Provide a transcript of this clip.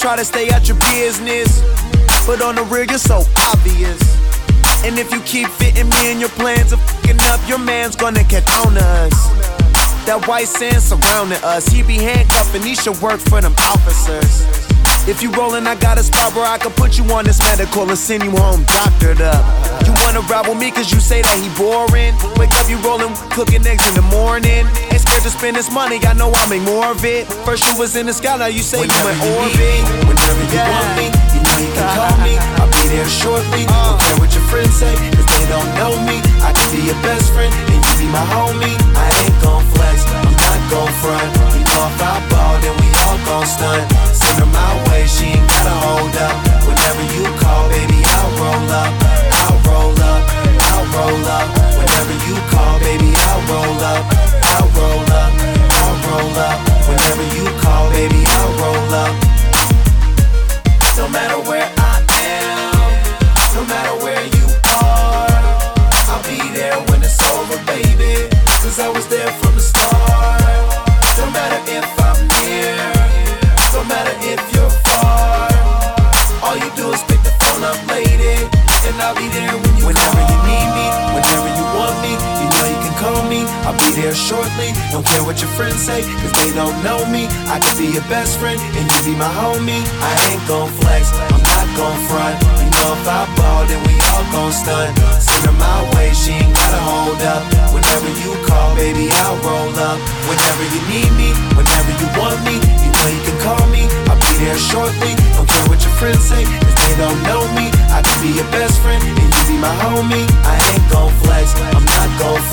try to stay out your business, but on the real, you're so obvious. And if you keep fitting me in your plans of fucking up, your man's gonna catch on to us. That white sand surrounding us, he be handcuffing, he should work for them officers. If you rollin', I got a spot where I can put you on this medical and send you home doctored up. You wanna ride with me cause you say that he boring. Wake up, you rollin', cooking eggs in the morning. Ain't scared to spend this money, I know I'll make more of it. First you was in the sky, now you say you in orbit. Whenever you want me, you know you can call me. I'll be there shortly, don't care what your friends say, cause they don't know me. I can be your best friend, and you be my homie. I ain't gon' flex, I'm not gon' front. You know if I ball, then we all gon' stunt. Send her my way, she ain't gotta hold up. Whenever you call, baby, I'll roll up. I'll roll up, I'll roll up. Whenever you call, baby, I'll roll up. I'll roll up, I'll roll up. Whenever you call, baby, I'll roll up. No matter where I am, no matter where you are, I'll be there when it's over, baby, cause I was there from the start. No matter if I'm near, no matter if you're far, all you do is pick the phone up, lady, and I'll be there when you whenever you need me, whenever you want me, you know you can call me. I'll be there shortly, don't care what your friends say, cause they don't know me. I can be your best friend, and you be my homie. I ain't gon' flex, I'm not gon' front. You know if I ball, then we all gon' stunt. Send her my way, she ain't gotta hold up. Whenever you call, baby, I'll roll up. Whenever you need me, whenever you want me, you know you can call me. I'll be there shortly, don't care what your friends say, cause they don't know me. I can be your best friend, and you be my homie. I ain't gon' flex, I'm not gon'